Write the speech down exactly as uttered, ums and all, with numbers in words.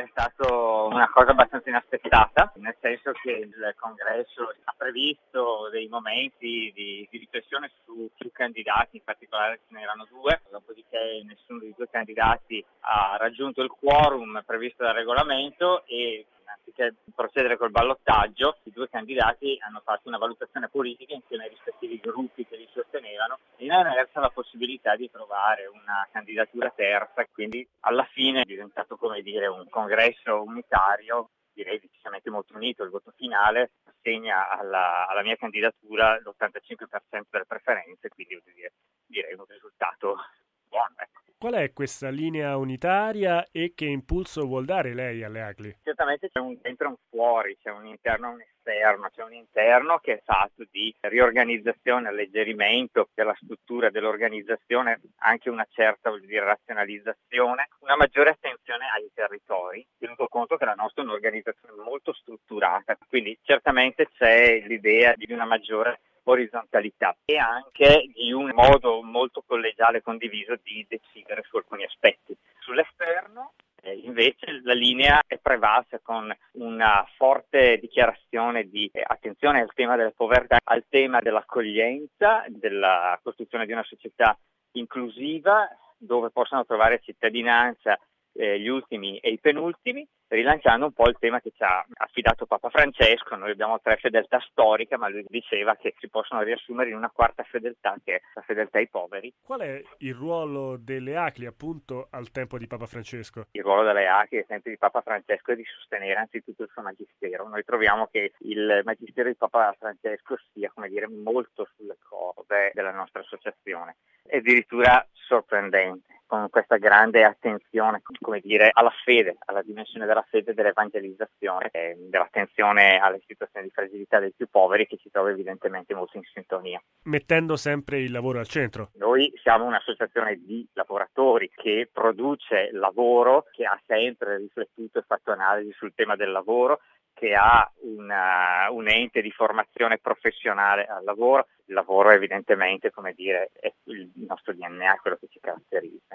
è stato una cosa abbastanza inaspettata, nel senso che il congresso ha previsto dei momenti di, di riflessione su più candidati, in particolare ce n'erano due, dopodiché nessuno dei due candidati ha raggiunto il quorum previsto dal regolamento e anziché procedere col ballottaggio, i due candidati hanno fatto una valutazione politica insieme ai rispettivi gruppi che li sostenevano e ne è emersa la possibilità di trovare una candidatura terza, quindi alla fine è diventato, come dire, un congresso unitario, direi decisamente molto unito. Il voto finale assegna alla, alla mia candidatura l'ottantacinque per cento delle preferenze, quindi dire, direi un risultato buono. Ecco. Qual è questa linea unitaria e che impulso vuol dare lei alle A C L I? Certamente c'è un dentro e un fuori, c'è un interno e un esterno. C'è un interno che è fatto di riorganizzazione, alleggerimento della struttura dell'organizzazione, anche una certa, vuol dire, razionalizzazione, una maggiore attenzione ai territori, tenuto conto che la nostra è un'organizzazione molto strutturata, quindi certamente c'è l'idea di una maggiore orizzontalità e anche di un modo molto collegiale condiviso di decidere su alcuni aspetti. Sull'esterno eh, invece la linea è prevalsa con una forte dichiarazione di eh, attenzione al tema della povertà, al tema dell'accoglienza, della costruzione di una società inclusiva dove possano trovare cittadinanza eh, gli ultimi e i penultimi, rilanciando un po' il tema che ci ha affidato Papa Francesco. Noi abbiamo tre fedeltà storiche, ma lui diceva che si possono riassumere in una quarta fedeltà, che è la fedeltà ai poveri. Qual è il ruolo delle A C L I appunto al tempo di Papa Francesco? Il ruolo delle A C L I al tempo di Papa Francesco è di sostenere anzitutto il suo magistero. Noi troviamo che il magistero di Papa Francesco sia, come dire, molto sulle corde della nostra associazione. È addirittura sorprendente, con questa grande attenzione, come dire, alla fede, alla dimensione della fede, dell'evangelizzazione, e dell'attenzione alle situazioni di fragilità dei più poveri, che ci trova evidentemente molto in sintonia. Mettendo sempre il lavoro al centro. Noi siamo un'associazione di lavoratori che produce lavoro, che ha sempre riflettuto e fatto analisi sul tema del lavoro, che ha una, un ente di formazione professionale al lavoro. Il lavoro evidentemente, come dire, è il nostro D N A, quello che ci caratterizza.